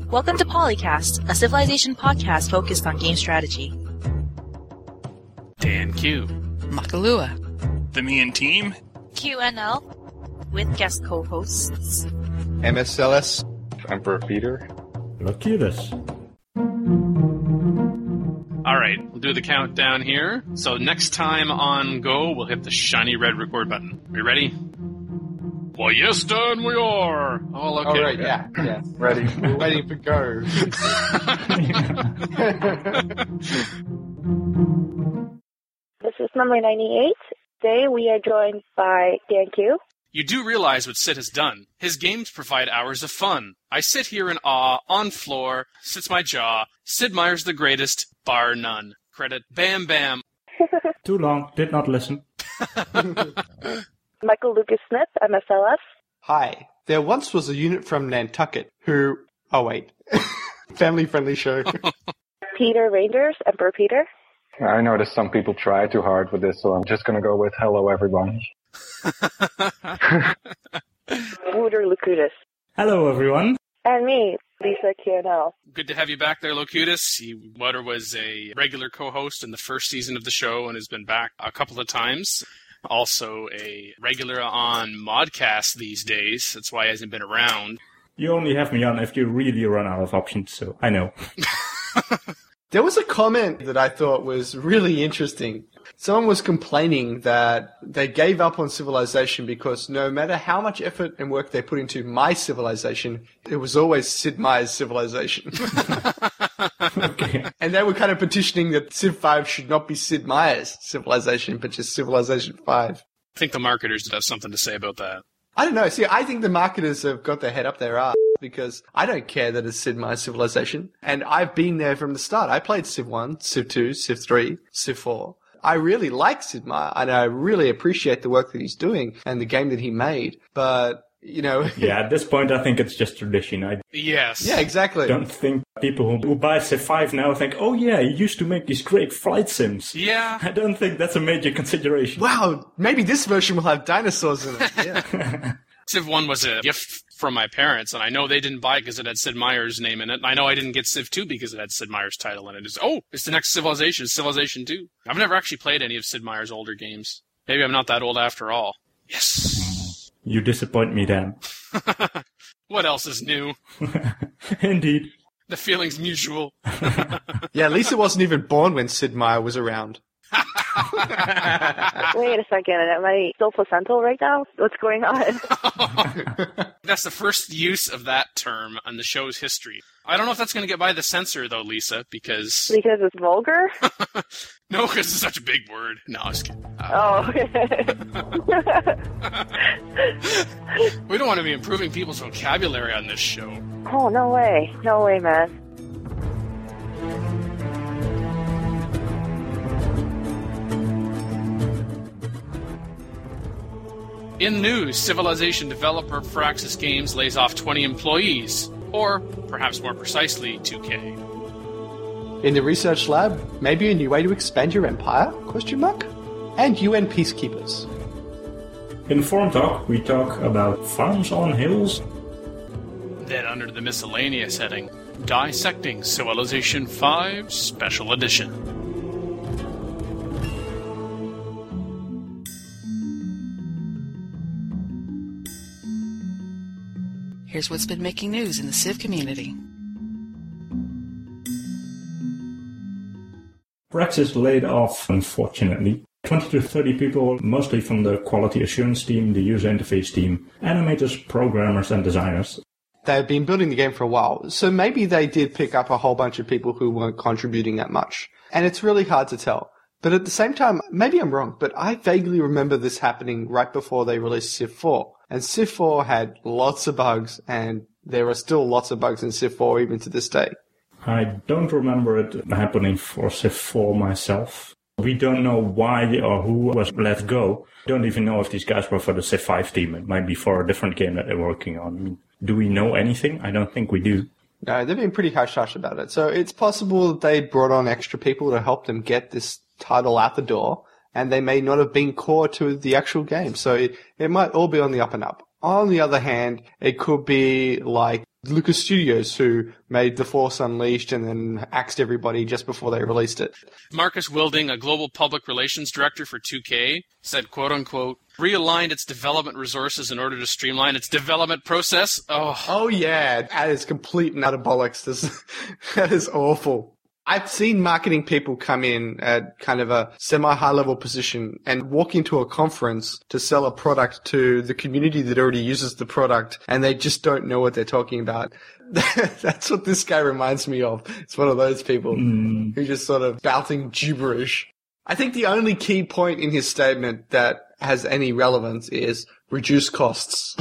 Welcome to Polycast, a Civilization podcast focused on game strategy. Dan Q. Makalua. The Me and Team. QNL, with guest co-hosts MSLS. Emperor Peter. Locutus. Alright, we'll do the countdown here. So next time on Go, we'll hit the shiny red record button. Are you ready? Well, yes, Dan, we are! Oh, okay. All right, yeah. Ready. We're ready for go. This is number 98. Today we are joined by Dan Q. You do realize what Sid has done. His games provide hours of fun. I sit here in awe, on floor, sits my jaw. Sid Meier's the greatest, bar none. Credit, bam bam. Too long, did not listen. Michael Lucas Smith, MSLS. Hi. There once was a unit from Nantucket who... Oh, wait. Family-friendly show. Peter Rangers, Emperor Peter. I noticed some people try too hard with this, so I'm just going to go with hello, everyone. Wooter Locutus. Hello, everyone. And me, Lisa QNL. Good to have you back there, Locutus. Water was a regular co-host in the first season of the show and has been back a couple of times. Also a regular on Modcast these days. That's why he hasn't been around. You only have me on if you really run out of options, so I know. There was a comment that I thought was really interesting. Someone was complaining that they gave up on Civilization because no matter how much effort and work they put into my Civilization, it was always Sid Meier's Civilization. Okay. And they were kind of petitioning that Civ 5 should not be Sid Meier's Civilization, but just Civilization 5. I think the marketers did have something to say about that. I don't know. See, I think the marketers have got their head up their ass because I don't care that it's Sid Meier's Civilization. And I've been there from the start. I played Civ 1, Civ 2, Civ 3, Civ 4. I really like Sid Meier and I really appreciate the work that he's doing and the game that he made. But, you know... Yeah, at this point I think it's just tradition. I Yes. Yeah, exactly. don't think people who buy Civ 5 now think, oh yeah, he used to make these great flight sims. Yeah. I don't think that's a major consideration. Wow, maybe this version will have dinosaurs in it. Yeah. Civ 1 was a gift from my parents, and I know they didn't buy it because it had Sid Meier's name in it. And I know I didn't get Civ 2 because it had Sid Meier's title in it. It's the next Civilization, Civilization 2. I've never actually played any of Sid Meier's older games. Maybe I'm not that old after all. Yes. You disappoint me, Dan. What else is new? Indeed. The feeling's mutual. Yeah, Lisa wasn't even born when Sid Meier was around. Wait a second, am I still placental right now? What's going on? That's the first use of that term on the show's history. I don't know if that's going to get by the censor, though, Lisa, because... Because it's vulgar? No, because it's such a big word. No, I was kidding. Oh, okay. We don't want to be improving people's vocabulary on this show. Oh, no way. No way, man. In news, Civilization developer Firaxis Games lays off 20 employees, or, perhaps more precisely, 2K. In the research lab, maybe a new way to expand your empire? ? And UN peacekeepers. In Forum Talk, we talk about farms on hills. Then under the miscellaneous heading, Dissecting Civilization 5 Special Edition. Here's what's been making news in the Civ community. Firaxis laid off, unfortunately, 20 to 30 people, mostly from the quality assurance team, the user interface team, animators, programmers, and designers. They've been building the game for a while, so maybe they did pick up a whole bunch of people who weren't contributing that much. And it's really hard to tell. But at the same time, maybe I'm wrong, but I vaguely remember this happening right before they released Civ 4. And Civ 4 had lots of bugs, and there are still lots of bugs in Civ 4 even to this day. I don't remember it happening for Civ 4 myself. We don't know why or who was let go. Don't even know if these guys were for the Civ 5 team. It might be for a different game that they're working on. I mean, do we know anything? I don't think we do. No, they've been pretty hush-hush about it. So it's possible that they brought on extra people to help them get this title out the door, and they may not have been core to the actual game. So it might all be on the up and up. On the other hand, it could be like Lucas Studios, who made The Force Unleashed and then axed everybody just before they released it. Marcus Wilding, a global public relations director for 2K, said, quote unquote, realigned its development resources in order to streamline its development process. Oh yeah, that is complete and utter bollocks. That is awful. I've seen marketing people come in at kind of a semi-high level position and walk into a conference to sell a product to the community that already uses the product, and they just don't know what they're talking about. That's what this guy reminds me of. It's one of those people who just sort of spouting gibberish. I think the only key point in his statement that has any relevance is reduce costs.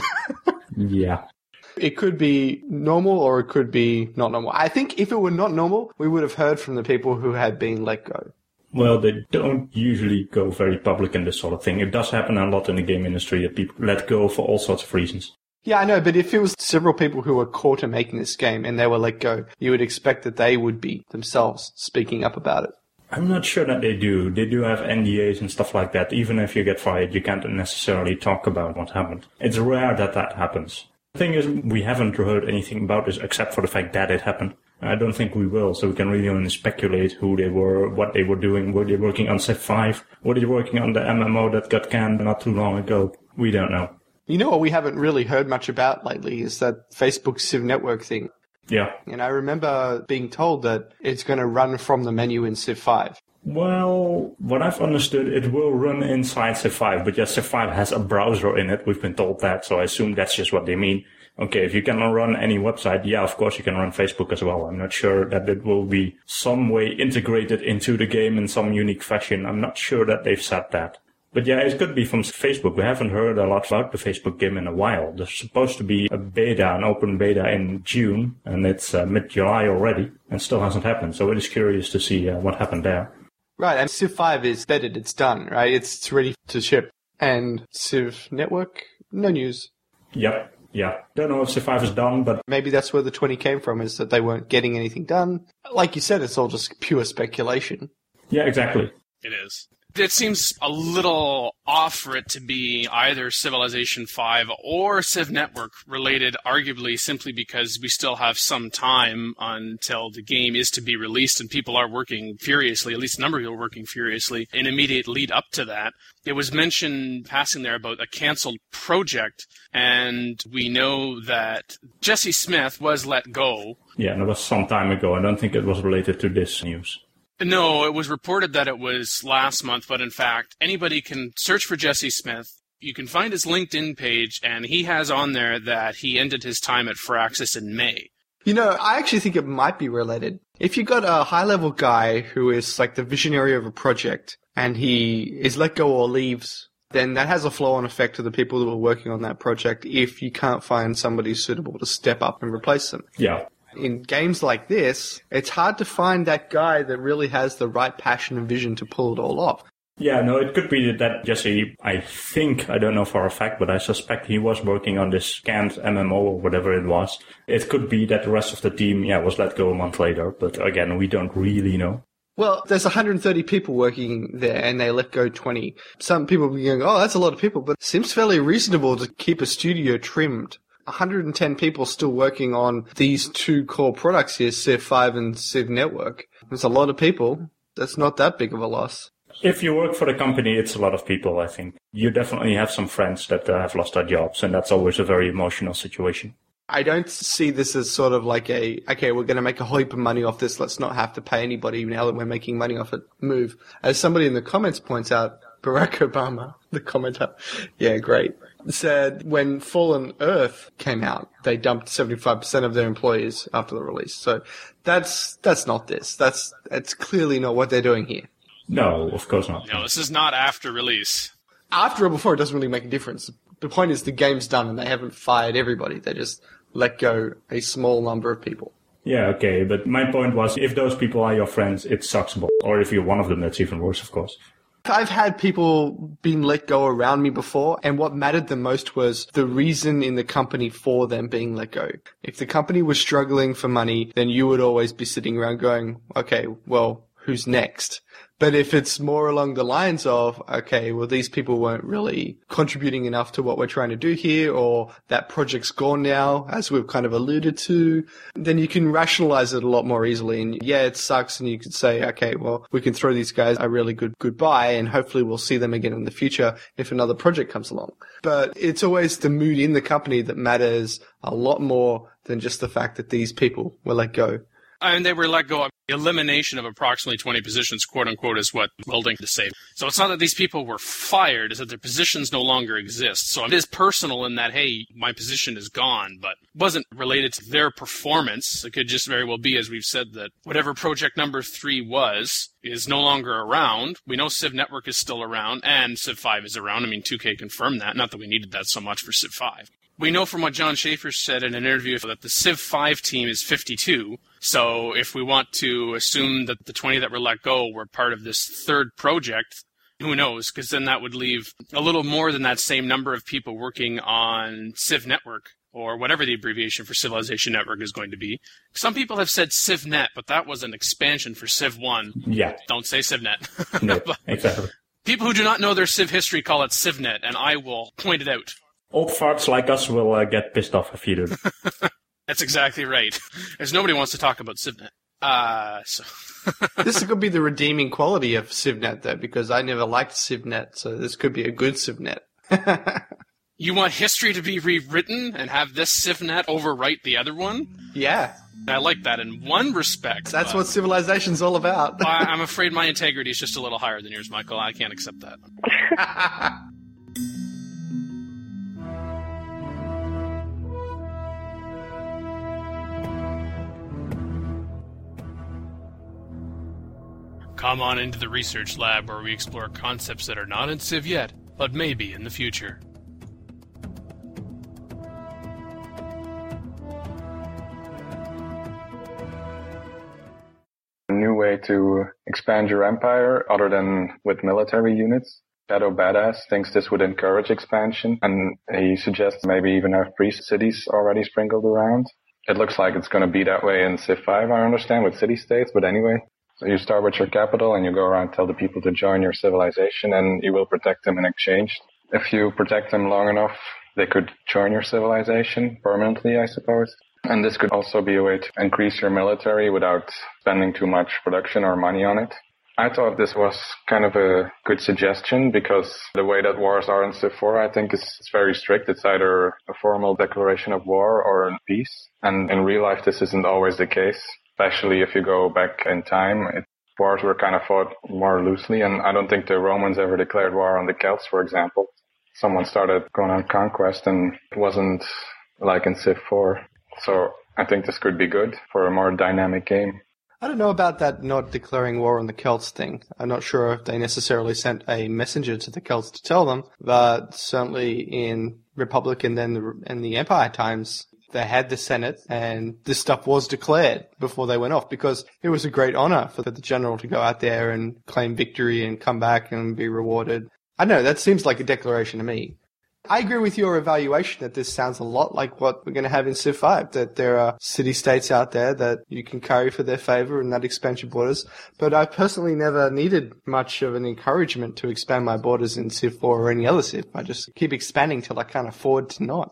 Yeah. It could be normal or it could be not normal. I think if it were not normal, we would have heard from the people who had been let go. Well, they don't usually go very public in this sort of thing. It does happen a lot in the game industry that people let go for all sorts of reasons. Yeah, I know, but if it was several people who were caught in making this game and they were let go, you would expect that they would be themselves speaking up about it. I'm not sure that they do. They do have NDAs and stuff like that. Even if you get fired, you can't necessarily talk about what happened. It's rare that that happens. The thing is, we haven't heard anything about this except for the fact that it happened. I don't think we will, so we can really only speculate who they were, what they were doing. Were they working on Civ 5? Were they working on the MMO that got canned not too long ago? We don't know. You know what we haven't really heard much about lately is that Facebook Civ Network thing. Yeah. And I remember being told that it's going to run from the menu in Civ 5. Well, what I've understood, it will run inside Civ 5, but yes, Civ 5 has a browser in it. We've been told that, so I assume that's just what they mean. Okay, if you cannot run any website, yeah, of course you can run Facebook as well. I'm not sure that it will be some way integrated into the game in some unique fashion. I'm not sure that they've said that. But yeah, it could be from Facebook. We haven't heard a lot about the Facebook game in a while. There's supposed to be a beta, an open beta in June, and it's mid-July already, and still hasn't happened. So it is curious to see what happened there. Right, and Civ 5 is bedded, it's done, right? It's ready to ship. And Civ Network, no news. Yep, yeah. Don't know if Civ 5 is done, but maybe that's where the 20 came from, is that they weren't getting anything done. Like you said, it's all just pure speculation. Yeah, exactly. It is. It seems a little off for it to be either Civilization 5 or Civ Network related, arguably simply because we still have some time until the game is to be released and people are working furiously, at least a number of people are working furiously, in immediate lead up to that. It was mentioned passing there about a canceled project, and we know that Jesse Smith was let go. Yeah, and it was some time ago. I don't think it was related to this news. No, it was reported that it was last month, but in fact, anybody can search for Jesse Smith. You can find his LinkedIn page, and he has on there that he ended his time at Firaxis in May. You know, I actually think it might be related. If you've got a high-level guy who is like the visionary of a project, and he is let go or leaves, then that has a flow-on effect to the people that were working on that project if you can't find somebody suitable to step up and replace them. Yeah. In games like this, it's hard to find that guy that really has the right passion and vision to pull it all off. Yeah, no, it could be that Jesse, I don't know for a fact, but I suspect he was working on this canned MMO or whatever it was. It could be that the rest of the team, was let go a month later, but again, we don't really know. Well, there's 130 people working there and they let go 20. Some people will be going, oh, that's a lot of people, but it seems fairly reasonable to keep a studio trimmed. 110 people still working on these two core products here, Civ 5 and Civ Network. There's a lot of people. That's not that big of a loss. If you work for the company, it's a lot of people, I think. You definitely have some friends that have lost their jobs, and that's always a very emotional situation. I don't see this as sort of like okay, we're going to make a whole heap of money off this, let's not have to pay anybody now that we're making money off it move. As somebody in the comments points out, Barack Obama, the commenter, yeah, great, said when Fallen Earth came out, they dumped 75% of their employees after the release. So that's not this. It's clearly not what they're doing here. No, of course not. No, this is not after release. After or before, it doesn't really make a difference. The point is the game's done and they haven't fired everybody. They just let go a small number of people. Yeah, okay, but my point was, if those people are your friends, it sucks. Or if you're one of them, that's even worse, of course. I've had people being let go around me before, and what mattered the most was the reason in the company for them being let go. If the company was struggling for money, then you would always be sitting around going, okay, well, who's next. But if it's more along the lines of, okay, well, these people weren't really contributing enough to what we're trying to do here, or that project's gone now, as we've kind of alluded to, then you can rationalize it a lot more easily. And yeah, it sucks. And you could say, okay, well, we can throw these guys a really good goodbye, and hopefully we'll see them again in the future if another project comes along. But it's always the mood in the company that matters a lot more than just the fact that these people were let go. And they were let go. Elimination of approximately 20 positions, quote unquote, is what Welding to say. So it's not that these people were fired, it's that their positions no longer exist. So it is personal in that, hey, my position is gone, but it wasn't related to their performance. It could just very well be, as we've said, that whatever project number 3 was is no longer around. We know Civ Network is still around, and Civ 5 is around. I mean, 2K confirmed that. Not that we needed that so much for Civ 5. We know from what John Schaefer said in an interview that the Civ 5 team is 52. So if we want to assume that the 20 that were let go were part of this third project, who knows? Because then that would leave a little more than that same number of people working on Civ Network, or whatever the abbreviation for Civilization Network is going to be. Some people have said CivNet, but that was an expansion for Civ 1. Yeah. Don't say CivNet. No, exactly. People who do not know their Civ history call it CivNet, and I will point it out. Old farts like us will get pissed off if you do. That's exactly right. Because nobody wants to talk about CivNet. This could be the redeeming quality of CivNet, though, because I never liked CivNet, so this could be a good CivNet. You want history to be rewritten and have this CivNet overwrite the other one? Yeah. I like that in one respect. That's what Civilization's all about. I'm afraid my integrity is just a little higher than yours, Michael. I can't accept that. Come on into the research lab where we explore concepts that are not in Civ yet, but maybe in the future. A new way to expand your empire other than with military units. Shadow Badass thinks this would encourage expansion, and he suggests maybe even have 3 cities already sprinkled around. It looks like it's going to be that way in Civ 5, I understand, with city-states, but anyway. So you start with your capital and you go around and tell the people to join your civilization, and you will protect them in exchange. If you protect them long enough, they could join your civilization permanently, I suppose. And this could also be a way to increase your military without spending too much production or money on it. I thought this was kind of a good suggestion because the way that wars are in Civ 4, I think it's very strict. It's either a formal declaration of war or a peace. And in real life, this isn't always the case. Especially if you go back in time, wars were kind of fought more loosely, and I don't think the Romans ever declared war on the Celts, for example. Someone started going on conquest, and it wasn't like in Civ 4. So I think this could be good for a more dynamic game. I don't know about that not declaring war on the Celts thing. I'm not sure if they necessarily sent a messenger to the Celts to tell them, but certainly in Republic and then in the Empire times, they had the Senate, and this stuff was declared before they went off because it was a great honor for the general to go out there and claim victory and come back and be rewarded. I don't know, that seems like a declaration to me. I agree with your evaluation that this sounds a lot like what we're going to have in Civ 5, that there are city-states out there that you can carry for their favor and that expansion borders. But I personally never needed much of an encouragement to expand my borders in Civ 4 or any other Civ. I just keep expanding till I can't afford to not.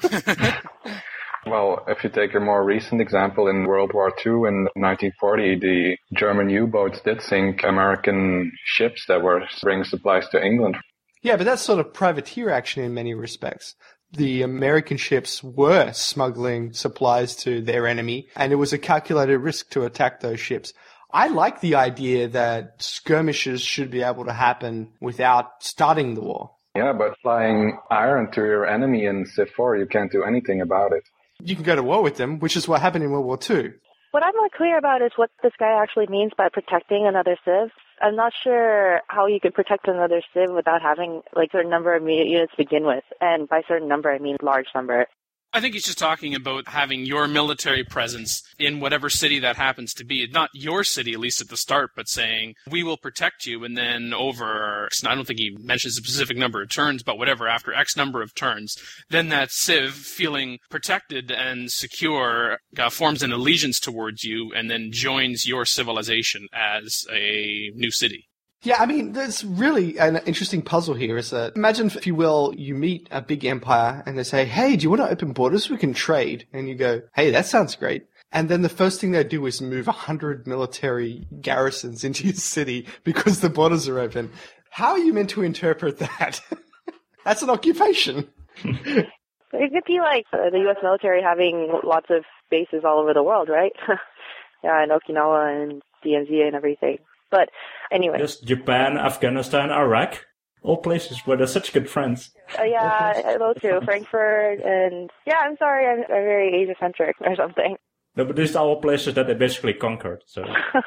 Well, if you take a more recent example, in World War II in 1940, the German U-boats did sink American ships that were bringing supplies to England. Yeah, but that's sort of privateer action in many respects. The American ships were smuggling supplies to their enemy, and it was a calculated risk to attack those ships. I like the idea that skirmishes should be able to happen without starting the war. Yeah, but flying iron to your enemy in Civ 4, you can't do anything about it. You can go to war with them, which is what happened in World War II. What I'm not clear about is what this guy actually means by protecting another Civ. I'm not sure how you could protect another Civ without having like a certain number of units to begin with. And by certain number, I mean large number. I think he's just talking about having your military presence in whatever city that happens to be. Not your city, at least at the start, but saying, we will protect you, and then over, I don't think he mentions a specific number of turns, but whatever, after X number of turns, then that civ, feeling protected and secure, forms an allegiance towards you, and then joins your civilization as a new city. Yeah, I mean, there's really an interesting puzzle here is that, imagine, if you will, you meet a big empire and they say, hey, do you want to open borders? We can trade. And you go, hey, that sounds great. And then the first thing they do is move 100 military garrisons into your city because the borders are open. How are you meant to interpret that? That's an occupation. It could be like the U.S. military having lots of bases all over the world, right? Yeah, in Okinawa and DMZ and everything. But anyway. Just Japan, Afghanistan, Iraq. All places where they're such good friends. Yeah, those two. Frankfurt and... Yeah, I'm sorry, I'm very Asia-centric or something. No, but these are all places that they basically conquered, so...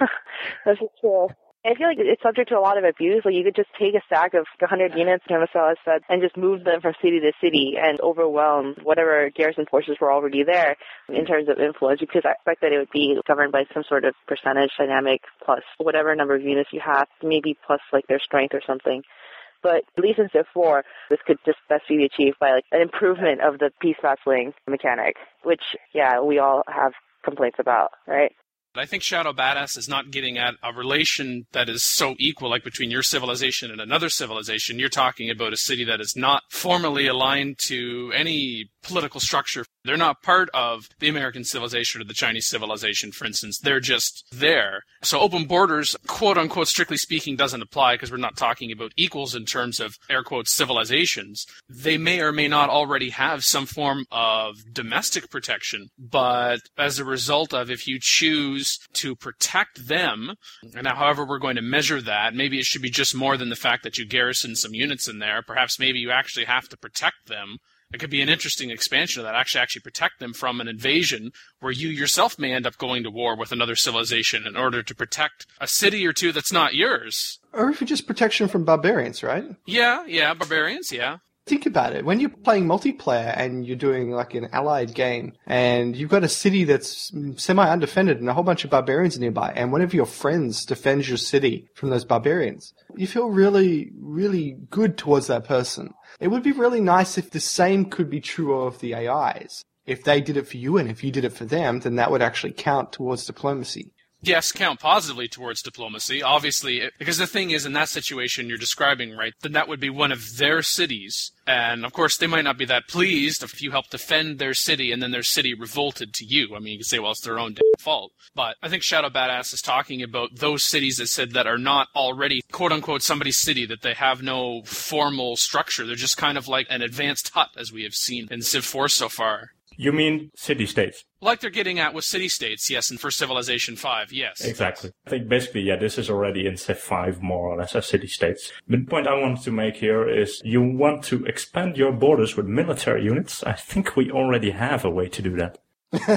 This is true. I feel like it's subject to a lot of abuse. Like, you could just take a stack of 100 units, Tomasawa said, and just move them from city to city and overwhelm whatever garrison forces were already there in terms of influence, because I expect that it would be governed by some sort of percentage dynamic plus whatever number of units you have, maybe plus, like, their strength or something. But at least in Civ 4, this could just best be achieved by, like, an improvement of the peace vassalling mechanic, which, yeah, we all have complaints about, right? I think Shadow Badass is not getting at a relation that is so equal, like between your civilization and another civilization. You're talking about a city that is not formally aligned to any political structure. They're not part of the American civilization or the Chinese civilization, for instance. They're just there. So open borders, quote-unquote, strictly speaking, doesn't apply because we're not talking about equals in terms of, air quotes, civilizations. They may or may not already have some form of domestic protection, but as a result of, if you choose to protect them, and now however we're going to measure that, maybe it should be just more than the fact that you garrison some units in there. Perhaps maybe you actually have to protect them. It could be an interesting expansion of that, actually protect them from an invasion where you yourself may end up going to war with another civilization in order to protect a city or two that's not yours. Or if it's just protection from barbarians, right? Yeah, barbarians, yeah. Think about it. When you're playing multiplayer and you're doing like an allied game and you've got a city that's semi-undefended and a whole bunch of barbarians nearby, and one of your friends defends your city from those barbarians, you feel really, really good towards that person. It would be really nice if the same could be true of the AIs. If they did it for you and if you did it for them, then that would actually count towards diplomacy. Yes, count positively towards diplomacy, obviously, because the thing is, in that situation you're describing, right, then that would be one of their cities, and of course they might not be that pleased if you help defend their city and then their city revolted to you. I mean, you could say, well, it's their own damn fault, but I think Shadow Badass is talking about those cities that said that are not already, quote-unquote, somebody's city, that they have no formal structure. They're just kind of like an advanced hut, as we have seen in Civ 4 so far. You mean city-states? Like they're getting at with city-states, yes, and for Civilization 5, yes. Exactly. I think basically, yeah, this is already in Civ 5 more or less as city-states. The point I want to make here is you want to expand your borders with military units. I think we already have a way to do that.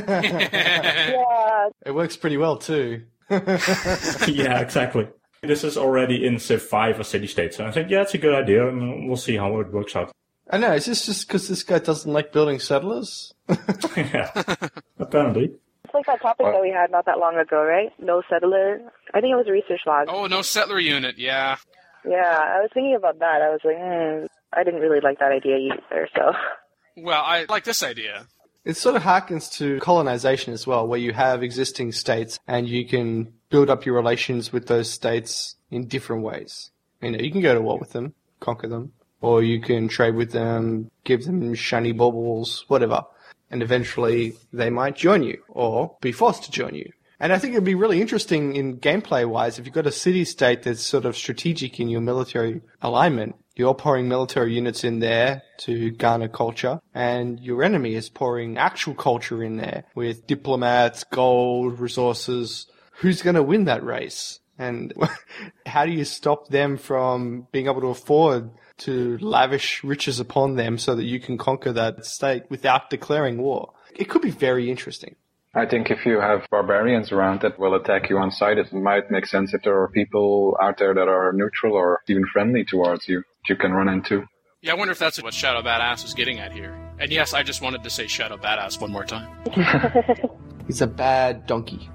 Yeah. It works pretty well too. Yeah, exactly. This is already in Civ 5 as city-states. And I think, yeah, it's a good idea, and we'll see how it works out. I know, is this just because this guy doesn't like building settlers? Yeah, apparently. It's like that topic that we had not that long ago, right? No settler. I think it was a research log. Oh, no settler unit, yeah. Yeah, I was thinking about that. I was like, I didn't really like that idea either, so. Well, I like this idea. It sort of harkens to colonization as well, where you have existing states and you can build up your relations with those states in different ways. You know, you can go to war with them, conquer them, or you can trade with them, give them shiny baubles, whatever. And eventually they might join you or be forced to join you. And I think it'd be really interesting in gameplay-wise if you've got a city-state that's sort of strategic in your military alignment. You're pouring military units in there to garner culture, and your enemy is pouring actual culture in there with diplomats, gold, resources. Who's going to win that race? And how do you stop them from being able to afford to lavish riches upon them so that you can conquer that state without declaring war? It could be very interesting. I think if you have barbarians around that will attack you on sight, it might make sense if there are people out there that are neutral or even friendly towards you that you can run into. Yeah, I wonder if that's what Shadow Badass was getting at here. And yes, I just wanted to say Shadow Badass one more time. He's a bad donkey.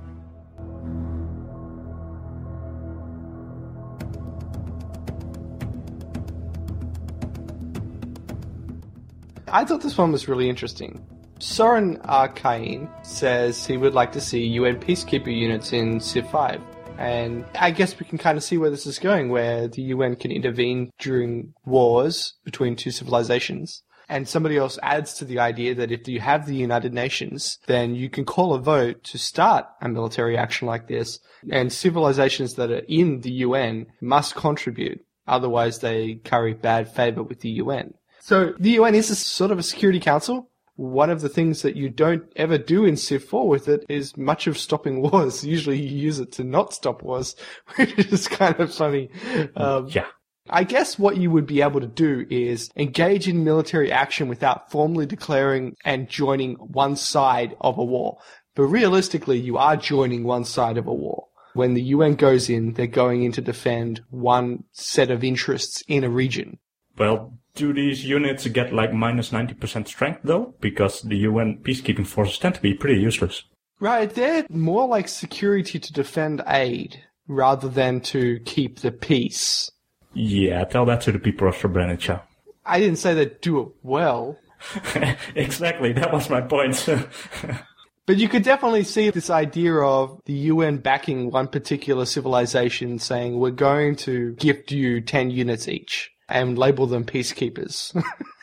I thought this one was really interesting. Soren Arcaine says he would like to see UN peacekeeper units in Civ 5. And I guess we can kind of see where this is going, where the UN can intervene during wars between two civilizations. And somebody else adds to the idea that if you have the United Nations, then you can call a vote to start a military action like this. And civilizations that are in the UN must contribute. Otherwise, they curry bad favor with the UN. So the UN is a sort of a security council. One of the things that you don't ever do in Civ 4 with it is much of stopping wars. Usually you use it to not stop wars, which is kind of funny. Yeah. I guess what you would be able to do is engage in military action without formally declaring and joining one side of a war. But realistically, you are joining one side of a war. When the UN goes in, they're going in to defend one set of interests in a region. Well, do these units get like minus 90% strength though? Because the UN peacekeeping forces tend to be pretty useless. Right, they're more like security to defend aid rather than to keep the peace. Yeah, tell that to the people of Srebrenica. I didn't say they'd do it well. Exactly, that was my point. But you could definitely see this idea of the UN backing one particular civilization saying, we're going to gift you 10 units each and label them peacekeepers.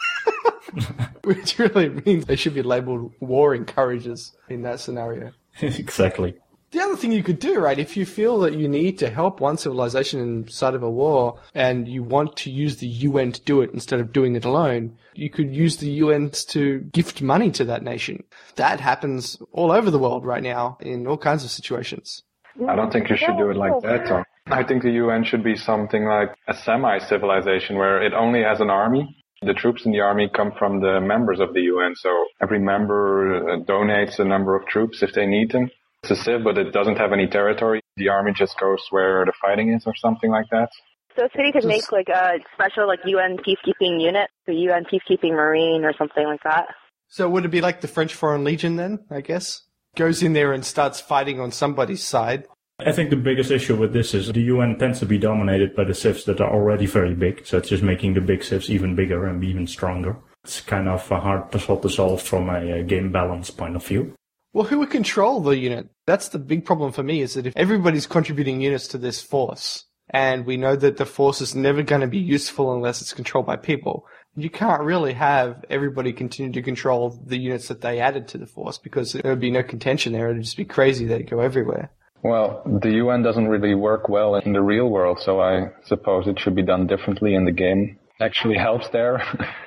Which really means they should be labeled war encouragers in that scenario. Exactly. The other thing you could do, right, if you feel that you need to help one civilization inside of a war and you want to use the UN to do it instead of doing it alone, you could use the UN to gift money to that nation. That happens all over the world right now in all kinds of situations. I don't think you should do it like that, Tom. I think the UN should be something like a semi-civilization where it only has an army. The troops in the army come from the members of the UN, so every member donates a number of troops if they need them. It's a civ, but it doesn't have any territory. The army just goes where the fighting is or something like that. So a city could make like a special like UN peacekeeping unit, the UN peacekeeping marine or something like that. So would it be like the French Foreign Legion then, I guess? Goes in there and starts fighting on somebody's side. I think the biggest issue with this is the UN tends to be dominated by the civs that are already very big, so it's just making the big civs even bigger and even stronger. It's kind of a hard puzzle to solve from a game balance point of view. Well, who would control the unit? That's the big problem for me, is that if everybody's contributing units to this force, and we know that the force is never going to be useful unless it's controlled by people, you can't really have everybody continue to control the units that they added to the force, because there would be no contention there. It would just be crazy. They'd go everywhere. Well, the UN doesn't really work well in the real world, so I suppose it should be done differently in the game. Actually helps there.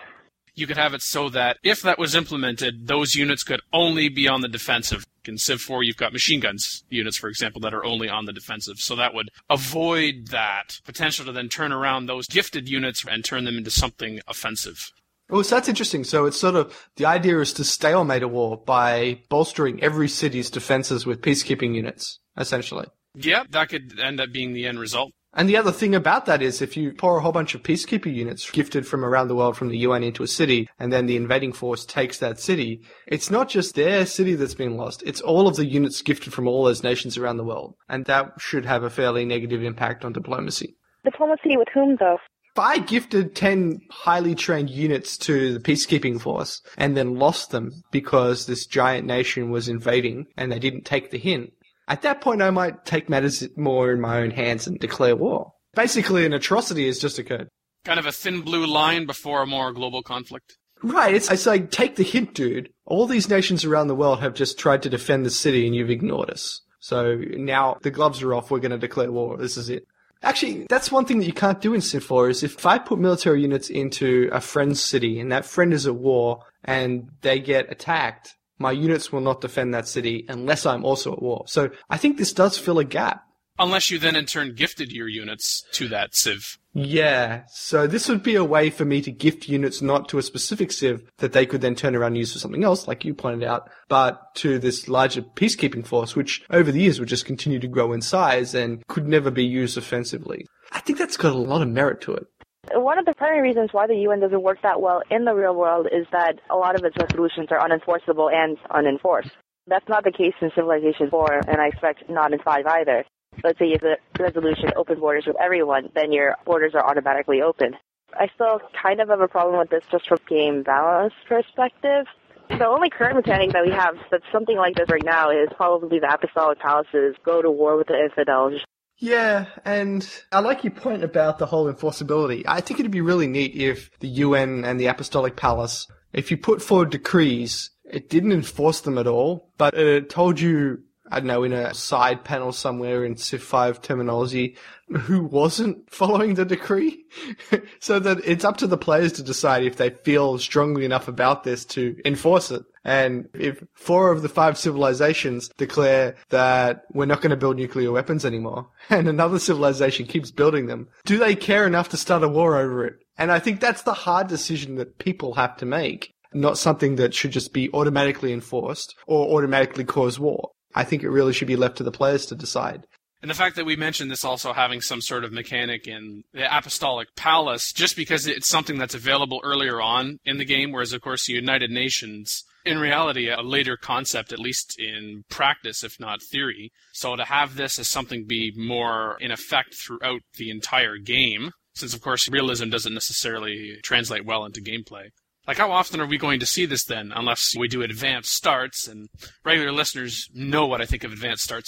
You could have it so that if that was implemented, those units could only be on the defensive. In Civ 4, you've got machine guns units, for example, that are only on the defensive. So that would avoid that potential to then turn around those gifted units and turn them into something offensive. Oh, so that's interesting. So it's sort of, the idea is to stalemate a war by bolstering every city's defenses with peacekeeping units, essentially. Yeah, that could end up being the end result. And the other thing about that is if you pour a whole bunch of peacekeeper units gifted from around the world from the UN into a city, and then the invading force takes that city, it's not just their city that's been lost, it's all of the units gifted from all those nations around the world. And that should have a fairly negative impact on diplomacy. Diplomacy with whom, though? If I gifted 10 highly trained units to the peacekeeping force and then lost them because this giant nation was invading and they didn't take the hint, at that point, I might take matters more in my own hands and declare war. Basically, an atrocity has just occurred. Kind of a thin blue line before a more global conflict. Right, it's like, take the hint, dude. All these nations around the world have just tried to defend the city and you've ignored us. So now the gloves are off, we're going to declare war. This is it. Actually, that's one thing that you can't do in Civ 4 is if I put military units into a friend's city and that friend is at war and they get attacked, my units will not defend that city unless I'm also at war. So I think this does fill a gap. Unless you then in turn gifted your units to that civ. Yeah, so this would be a way for me to gift units not to a specific civ that they could then turn around and use for something else, like you pointed out, but to this larger peacekeeping force, which over the years would just continue to grow in size and could never be used offensively. I think that's got a lot of merit to it. One of the primary reasons why the UN doesn't work that well in the real world is that a lot of its resolutions are unenforceable and unenforced. That's not the case in Civilization 4, and I expect not in 5 either. Let's say if the resolution open borders with everyone, then your borders are automatically open. I still kind of have a problem with this just from game balance perspective. The only current mechanic that we have that's something like this right now is probably the Apostolic Palaces go to war with the infidels. Yeah, and I like your point about the whole enforceability. I think it'd be really neat if the UN and the Apostolic Palace, if you put forward decrees, it didn't enforce them at all, but it told you, I don't know, in a side panel somewhere in Civ 5 terminology, who wasn't following the decree, so that it's up to the players to decide if they feel strongly enough about this to enforce it. And if 4 of the 5 civilizations declare that we're not going to build nuclear weapons anymore, and another civilization keeps building them, do they care enough to start a war over it? And I think that's the hard decision that people have to make, not something that should just be automatically enforced or automatically cause war. I think it really should be left to the players to decide. And the fact that we mentioned this also having some sort of mechanic in the Apostolic Palace, just because it's something that's available earlier on in the game, whereas, of course, the United Nations, in reality, a later concept, at least in practice, if not theory. So to have this as something be more in effect throughout the entire game, since, of course, realism doesn't necessarily translate well into gameplay. Like, how often are we going to see this then, unless we do advanced starts, and regular listeners know what I think of advanced starts.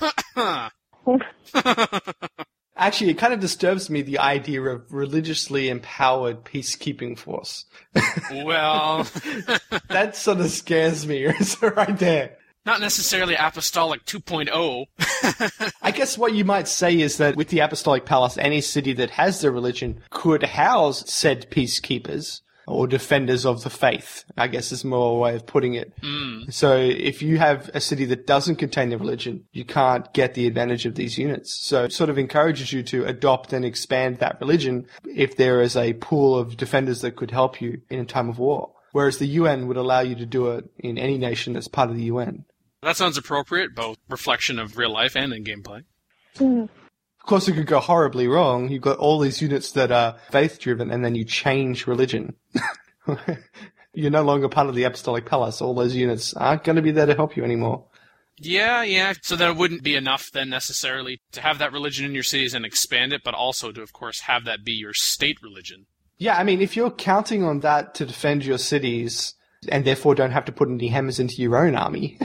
Actually, it kind of disturbs me, the idea of religiously empowered peacekeeping force. Well... that sort of scares me, right there. Not necessarily Apostolic 2.0. I guess what you might say is that with the Apostolic Palace, any city that has their religion could house said peacekeepers, or defenders of the faith, I guess is more a way of putting it. So if you have a city that doesn't contain the religion, you can't get the advantage of these units. So it sort of encourages you to adopt and expand that religion if there is a pool of defenders that could help you in a time of war. Whereas the UN would allow you to do it in any nation that's part of the UN. That sounds appropriate, both reflection of real life and in gameplay. Of course, it could go horribly wrong. You've got all these units that are faith-driven, and then you change religion. You're no longer part of the Apostolic Palace. All those units aren't going to be there to help you anymore. Yeah. So then it wouldn't be enough then necessarily to have that religion in your cities and expand it, but also to, of course, have that be your state religion. Yeah, I mean, if you're counting on that to defend your cities, and therefore don't have to put any hammers into your own army...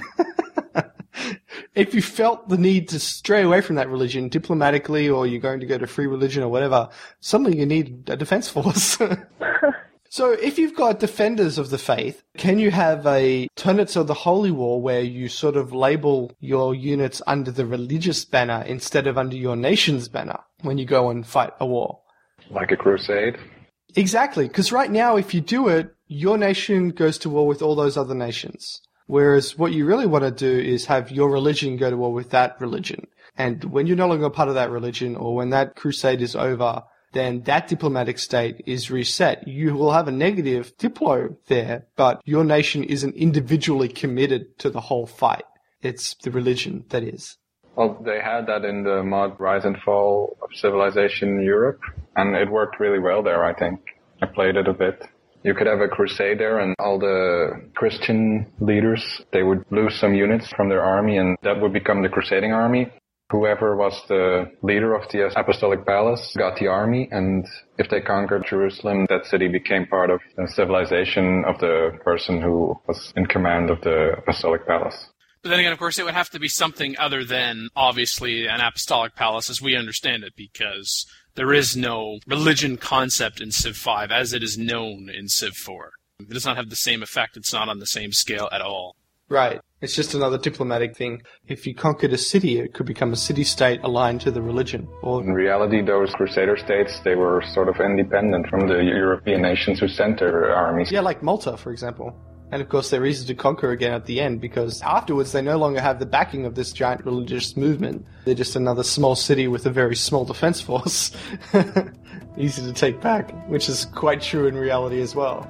If you felt the need to stray away from that religion diplomatically, or you're going to go to free religion or whatever, suddenly you need a defense force. So if you've got defenders of the faith, can you have a Tenets of the Holy War where you sort of label your units under the religious banner instead of under your nation's banner when you go and fight a war? Like a crusade? Exactly, because right now if you do it, your nation goes to war with all those other nations. Whereas what you really want to do is have your religion go to war with that religion. And when you're no longer part of that religion, or when that crusade is over, then that diplomatic state is reset. You will have a negative diplo there, but your nation isn't individually committed to the whole fight. It's the religion that is. Well, they had that in the mod Rise and Fall of Civilization Europe, and it worked really well there, I think. I played it a bit. You could have a crusade there, and all the Christian leaders, they would lose some units from their army, and that would become the crusading army. Whoever was the leader of the Apostolic Palace got the army, and if they conquered Jerusalem, that city became part of the civilization of the person who was in command of the Apostolic Palace. But then again, of course, it would have to be something other than, obviously, an Apostolic Palace as we understand it, because there is no religion concept in Civ 5 as it is known in Civ 4. It does not have the same effect. It's not on the same scale at all. Right. It's just another diplomatic thing. If you conquered a city, it could become a city-state aligned to the religion. Or in reality, those crusader states, they were sort of independent from the European nations who sent their armies. Yeah, like Malta, for example. And of course, they're easy to conquer again at the end, because afterwards they no longer have the backing of this giant religious movement. They're just another small city with a very small defense force. Easy to take back, which is quite true in reality as well.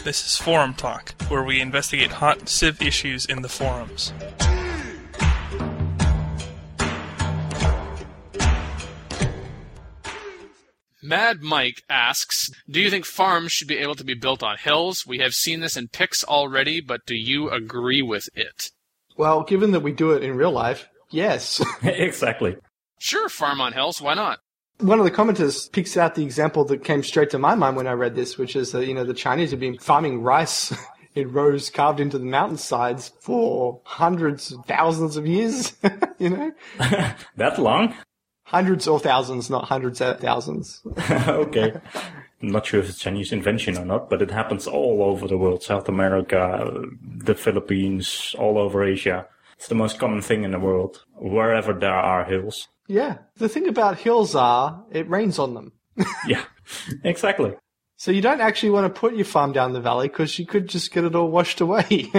This is Forum Talk, where we investigate hot Civ issues in the forums. Mad Mike asks, do you think farms should be able to be built on hills? We have seen this in Pix already, but do you agree with it? Well, given that we do it in real life, yes. Exactly. Sure, farm on hills, why not? One of the commenters picks out the example that came straight to my mind when I read this, which is that, the Chinese have been farming rice in rows carved into the mountainsides for hundreds, thousands of years, That long? Hundreds or thousands, not hundreds of thousands. Okay. I'm not sure if it's a Chinese invention or not, but it happens all over the world. South America, the Philippines, all over Asia. It's the most common thing in the world, wherever there are hills. Yeah. The thing about hills are, it rains on them. Yeah, exactly. So you don't actually want to put your farm down the valley because you could just get it all washed away.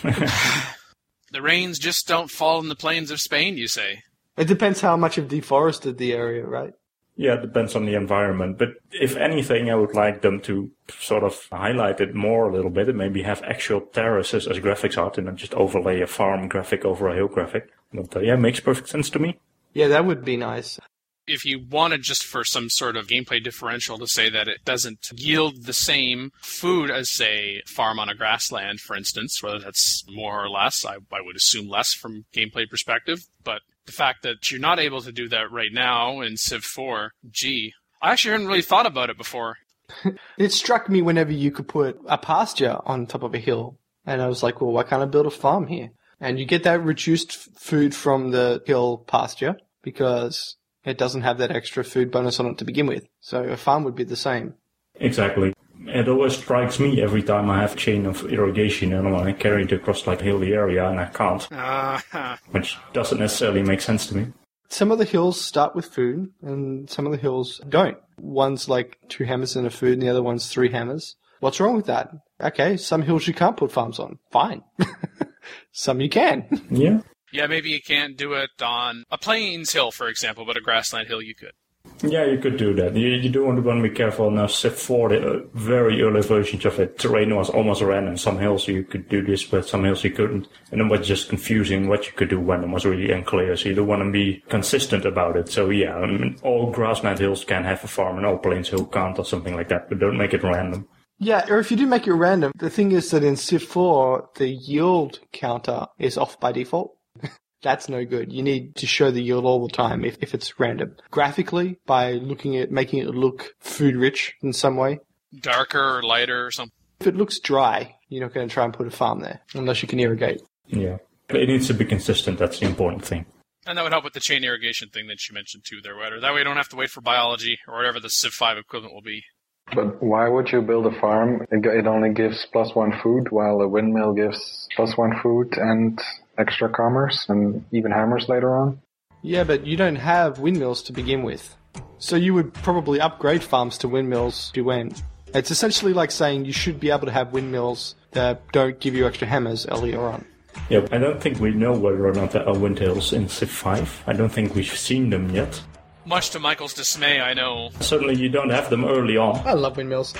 The rains just don't fall in the plains of Spain, you say? It depends how much you've deforested the area, right? Yeah, it depends on the environment. But if anything, I would like them to sort of highlight it more a little bit and maybe have actual terraces as graphics art and not just overlay a farm graphic over a hill graphic. But yeah, makes perfect sense to me. Yeah, that would be nice. If you wanted just for some sort of gameplay differential to say that it doesn't yield the same food as, say, farm on a grassland, for instance, whether that's more or less, I would assume less from gameplay perspective, but the fact that you're not able to do that right now in Civ 4, I actually hadn't really thought about it before. It struck me whenever you could put a pasture on top of a hill, and I was like, well, why can't I build a farm here? And you get that reduced food from the hill pasture because it doesn't have that extra food bonus on it to begin with. So a farm would be the same. Exactly. It always strikes me every time I have chain of irrigation and I want to carry it across like hilly area and I can't. Which doesn't necessarily make sense to me. Some of the hills start with food and some of the hills don't. One's like 2 hammers and a food and the other one's 3 hammers. What's wrong with that? Okay, some hills you can't put farms on. Fine. Some you can. Yeah. Yeah, maybe you can't do it on a plains hill, for example, but a grassland hill you could. Yeah, you could do that. You do want to be careful. Now, Civ 4, the very early versions of it, terrain was almost random. Some hills you could do this, but some hills you couldn't. And it was just confusing what you could do when it was really unclear. So you don't want to be consistent about it. So yeah, I mean, all grassland hills can have a farm and all plains hill can't or something like that, but don't make it random. Yeah, or if you do make it random, the thing is that in Civ 4, the yield counter is off by default. That's no good. You need to show the yield all the time if it's random. Graphically, by looking at making it look food-rich in some way. Darker or lighter or something. If it looks dry, you're not going to try and put a farm there, unless you can irrigate. Yeah. It needs to be consistent. That's the important thing. And that would help with the chain irrigation thing that you mentioned too there, Wetter. That way you don't have to wait for biology or whatever the Civ 5 equivalent will be. But why would you build a farm? It only gives +1 food, while a windmill gives +1 food and extra commerce and even hammers later on. Yeah, but you don't have windmills to begin with. So you would probably upgrade farms to windmills to end. It's essentially like saying you should be able to have windmills that don't give you extra hammers earlier on. Yeah, I don't think we know whether or not there are windmills in Civ 5. I don't think we've seen them yet. Much to Michael's dismay, I know. Certainly you don't have them early on. I love windmills.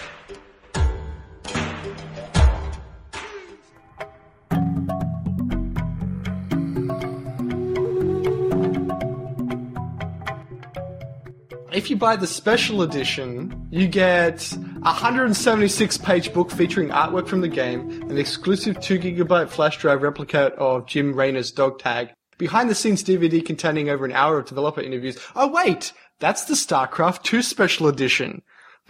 If you buy the special edition, you get a 176-page book featuring artwork from the game, an exclusive 2GB flash drive replica of Jim Raynor's dog tag, behind-the-scenes DVD containing over an hour of developer interviews. Oh, wait! That's the StarCraft 2 special edition.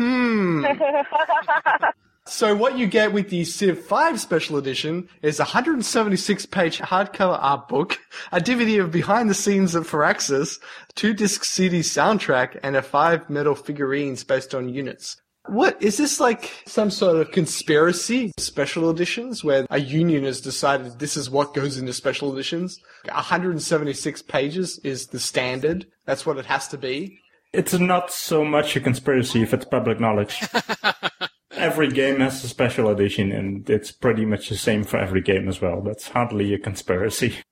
So what you get with the Civ 5 special edition is a 176-page hardcover art book, a DVD of behind-the-scenes of Firaxis, 2-disc CD soundtrack, and a 5 metal figurines based on units. What, is this like some sort of conspiracy special editions where a union has decided this is what goes into special editions? 176 pages is the standard. That's what it has to be. It's not so much a conspiracy if it's public knowledge. Every game has a special edition, and it's pretty much the same for every game as well. That's hardly a conspiracy.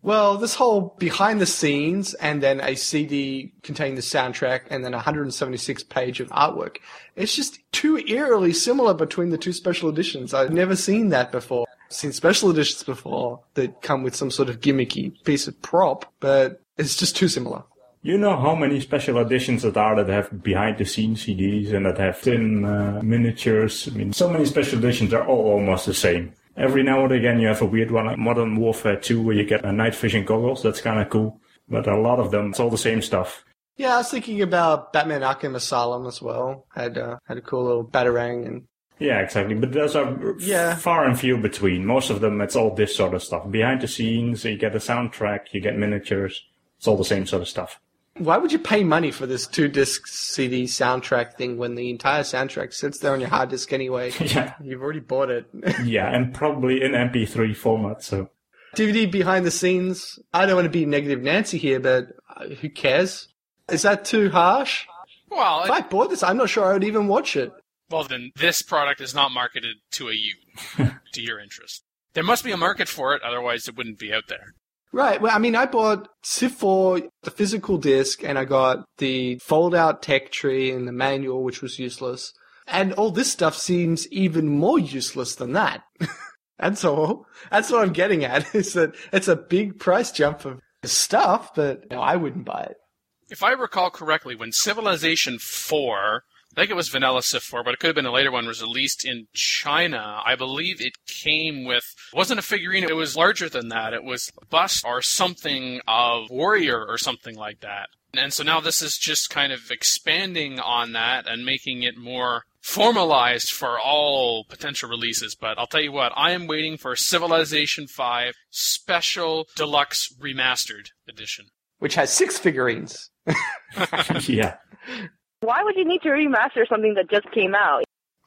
Well, this whole behind the scenes and then a CD containing the soundtrack and then 176 page of artwork. It's just too eerily similar between the two special editions. I've never seen that before. I've seen special editions before that come with some sort of gimmicky piece of prop, but it's just too similar. You know how many special editions that are that have behind-the-scenes CDs and that have thin miniatures? I mean, so many special editions are all almost the same. Every now and again you have a weird one like Modern Warfare 2 where you get a night vision goggles. That's kind of cool. But a lot of them, it's all the same stuff. Yeah, I was thinking about Batman Arkham Asylum as well. Had a cool little Batarang and... Yeah, exactly. But those are far and few between. Most of them, it's all this sort of stuff. Behind the scenes, you get a soundtrack, you get miniatures. It's all the same sort of stuff. Why would you pay money for this 2-disc CD soundtrack thing when the entire soundtrack sits there on your hard disk anyway? Yeah. You've already bought it. Yeah, and probably in MP3 format, so... DVD behind the scenes. I don't want to be negative Nancy here, but who cares? Is that too harsh? Well, if I bought this, I'm not sure I would even watch it. Well, then this product is not marketed to a you, to your interest. There must be a market for it, otherwise it wouldn't be out there. Right. Well, I mean, I bought Civ 4, the physical disc, and I got the fold-out tech tree and the manual, which was useless. And all this stuff seems even more useless than that. That's all. That's what I'm getting at, is that it's a big price jump for stuff, but I wouldn't buy it. If I recall correctly, when Civilization 4... I think it was Vanilla Civ 4, but it could have been a later one, was released in China. I believe it came with, it wasn't a figurine, it was larger than that. It was a bust or something of Warrior or something like that. And so now this is just kind of expanding on that and making it more formalized for all potential releases. But I'll tell you what, I am waiting for Civilization 5 Special Deluxe Remastered Edition. Which has 6 figurines. Yeah. Why would you need to remaster something that just came out?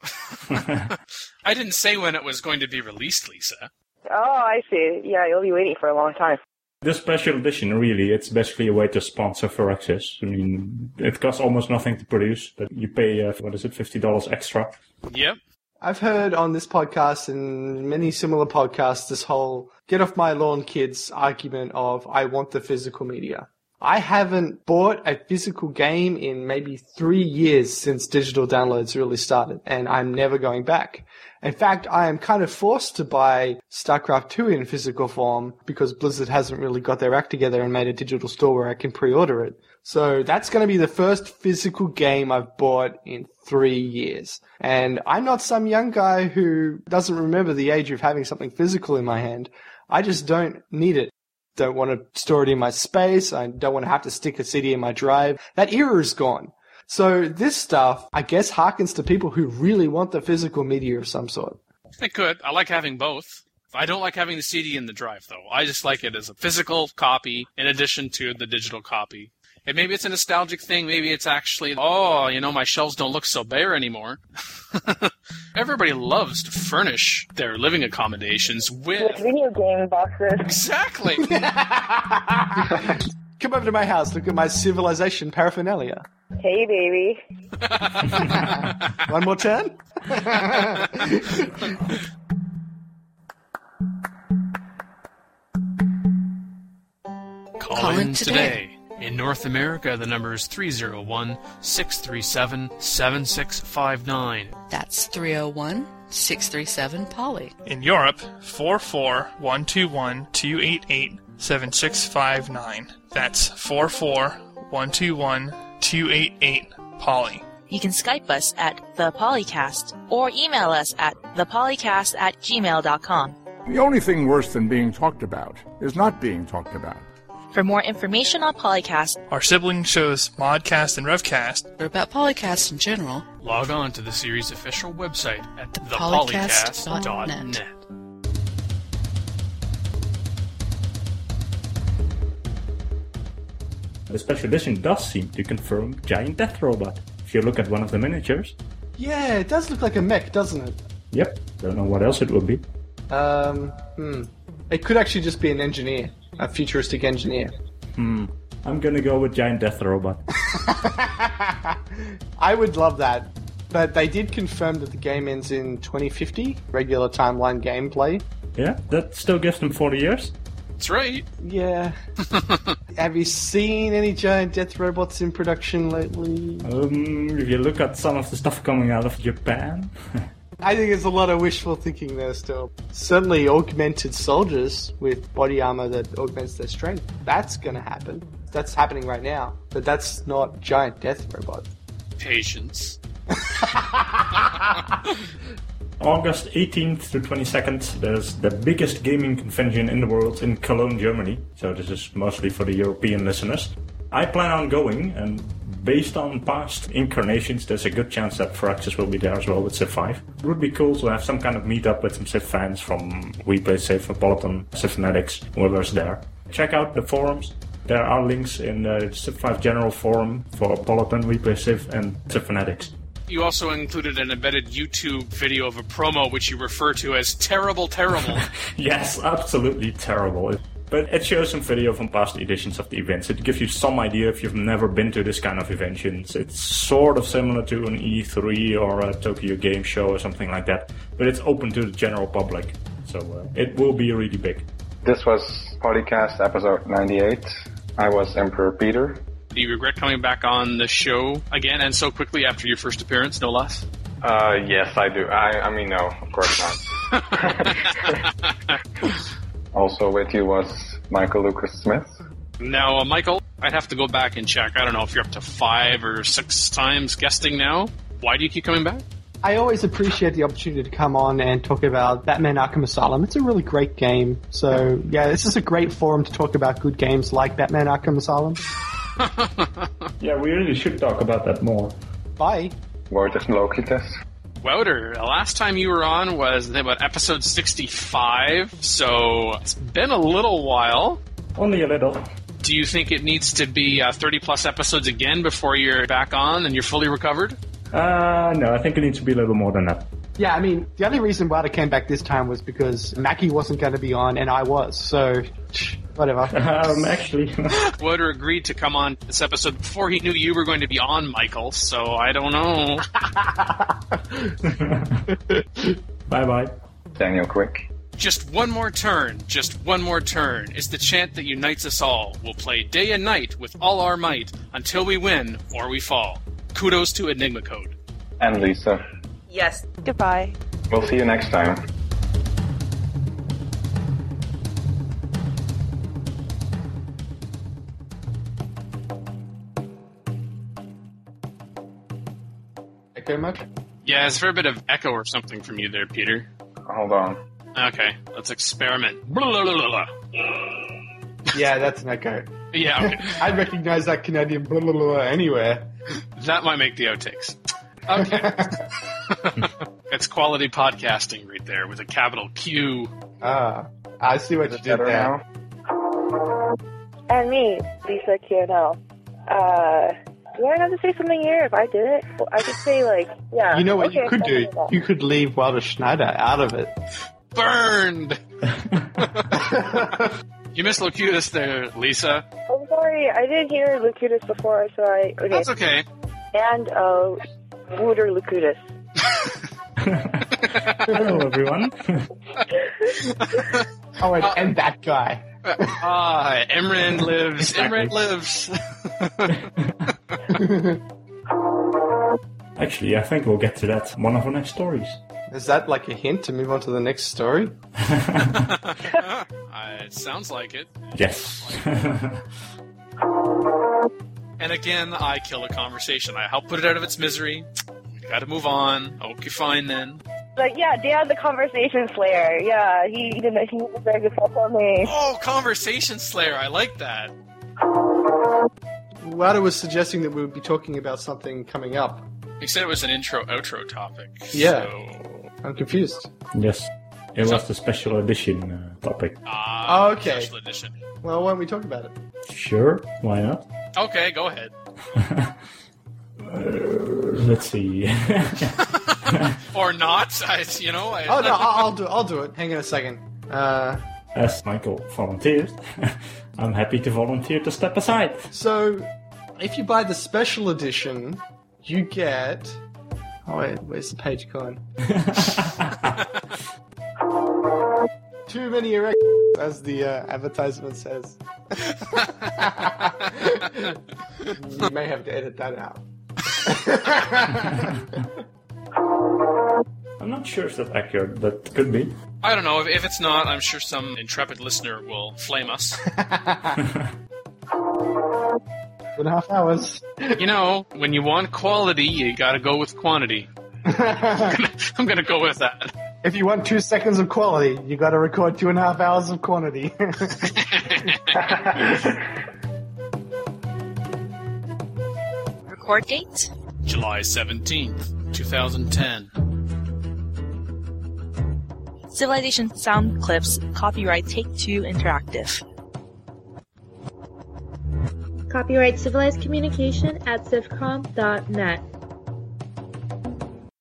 I didn't say when it was going to be released, Lisa. Oh, I see. Yeah, you'll be waiting for a long time. This special edition, really, it's basically a way to sponsor Firaxis. I mean, it costs almost nothing to produce, but you pay, $50 extra. Yep. I've heard on this podcast and many similar podcasts this whole get off my lawn kids argument of I want the physical media. I haven't bought a physical game in maybe 3 years since digital downloads really started, and I'm never going back. In fact, I am kind of forced to buy StarCraft 2 in physical form because Blizzard hasn't really got their act together and made a digital store where I can pre-order it. So that's going to be the first physical game I've bought in 3 years. And I'm not some young guy who doesn't remember the age of having something physical in my hand. I just don't need it. Don't want to store it in my space. I don't want to have to stick a CD in my drive. That era is gone. So this stuff, I guess, harkens to people who really want the physical media of some sort. It could. I like having both. I don't like having the CD in the drive, though. I just like it as a physical copy in addition to the digital copy. And maybe it's a nostalgic thing. Maybe it's actually, my shelves don't look so bare anymore. Everybody loves to furnish their living accommodations with video game boxes. Exactly. Come over to my house. Look at my Civilization paraphernalia. Hey, baby. One more turn? Call in today. In North America, the number is 301-637-7659. That's 301-637-POLY. In Europe, 44121-288-7659. That's 44121-288-POLY. You can Skype us at The Polycast or email us at thepolycast@gmail.com. The only thing worse than being talked about is not being talked about. For more information on Polycast, our sibling shows Modcast and Revcast, or about Polycast in general, log on to the series' official website at thepolycast.net. The special edition does seem to confirm Giant Death Robot. If you look at one of the miniatures. Yeah, it does look like a mech, doesn't it? Yep. Don't know what else it would be. It could actually just be an engineer. A futuristic engineer. I'm gonna go with Giant Death Robot. I would love that. But they did confirm that the game ends in 2050, regular timeline gameplay. Yeah, that still gives them 40 years. That's right. Yeah. Have you seen any giant death robots in production lately? If you look at some of the stuff coming out of Japan. I think there's a lot of wishful thinking there still. Certainly augmented soldiers with body armor that augments their strength. That's going to happen. That's happening right now. But that's not giant death robots. Patience. August 18th to 22nd, there's the biggest gaming convention in the world in Cologne, Germany. So this is mostly for the European listeners. I plan on going, and based on past incarnations, there's a good chance that Firaxis will be there as well with Civ 5. It would be cool to have some kind of meetup with some Civ fans from We Play Civ, Napolitan, Civ Fanatics, whoever's there. Check out the forums. There are links in the Civ 5 general forum for Napolitan, We Play Civ, and Civ Fanatics. You also included an embedded YouTube video of a promo which you refer to as terrible. Yes, absolutely terrible. But it shows some video from past editions of the events. It gives you some idea if you've never been to this kind of conventions. It's sort of similar to an E3 or a Tokyo Game Show or something like that. But it's open to the general public. So it will be really big. This was Podcast episode 98. I was Emperor Peter. Do you regret coming back on the show again and so quickly after your first appearance, no less? Yes, I do. I mean, no, of course not. Also with you was Michael Lucas Smith. Now, Michael, I'd have to go back and check. I don't know if you're up to 5 or 6 times guesting now. Why do you keep coming back? I always appreciate the opportunity to come on and talk about Batman Arkham Asylum. It's a really great game. So, yeah, this is a great forum to talk about good games like Batman Arkham Asylum. Yeah, we really should talk about that more. Bye. Wouters Lokites. Wouter, the last time you were on was about episode 65, so it's been a little while. Only a little. Do you think it needs to be 30-plus episodes again before you're back on and you're fully recovered? No, I think it needs to be a little more than that. Yeah, I mean, the only reason why I came back this time was because Mackie wasn't going to be on and I was, so whatever. Actually... Wouter agreed to come on this episode before he knew you were going to be on, Michael, so I don't know. Bye-bye. Daniel Quick. Just one more turn is the chant that unites us all. We'll play day and night with all our might until we win or we fall. Kudos to Enigma Code. And Lisa. Yes. Goodbye. We'll see you next time. Echo much? Yeah, it's a fair bit of echo or something from you there, Peter. Hold on. Okay, let's experiment. Blah, blah, blah, blah. Yeah, that's an echo. Yeah, okay. I recognize that Canadian blah, blah, blah anywhere. That might make the outtakes. Okay. It's quality podcasting right there with a capital Q. I see what you did there. Now? And me, Lisa QNL. Do I have to say something here if I did it? Well, I could say, yeah. You know what okay, you could do? You could leave Walter Schneider out of it. Burned! You missed Locutus there, Lisa. I'm sorry, I didn't hear Locutus before, so okay. That's okay. And, Wouter Locutus. Hello, everyone. Oh, and that guy. Emran lives. Exactly. Emran lives. Actually, I think we'll get to that one of our next stories. Is that like a hint to move on to the next story? It sounds like it. Yes. And again, I kill a conversation. I help put it out of its misery. We gotta move on. Okay, fine then. Yeah, Dan the Conversation Slayer. Yeah, he did a very good fault on me. Oh, Conversation Slayer. I like that. Wada was suggesting that we would be talking about something coming up. He said it was an intro-outro topic. Yeah. So... I'm confused. Yes. It was the special edition topic. Okay. Special edition. Well, why don't we talk about it? Sure, why not? Okay, go ahead. Let's see. Or not. Oh, no, I'll do it. Hang on a second. As Michael volunteered, I'm happy to volunteer to step aside. So, if you buy the special edition, you get... Oh, wait, where's the page gone? Too many erections. as the advertisement says. You may have to edit that out. I'm not sure if that's accurate, but could be. I don't know. If it's not, I'm sure some intrepid listener will flame us. 2.5 hours. You know, when you want quality, you gotta go with quantity. I'm gonna go with that. If you want 2 seconds of quality, you gotta record 2.5 hours of quantity. Record date? July 17th, 2010. Civilization sound clips. Copyright Take-Two Interactive. Copyright Civilized Communication at civcom.net.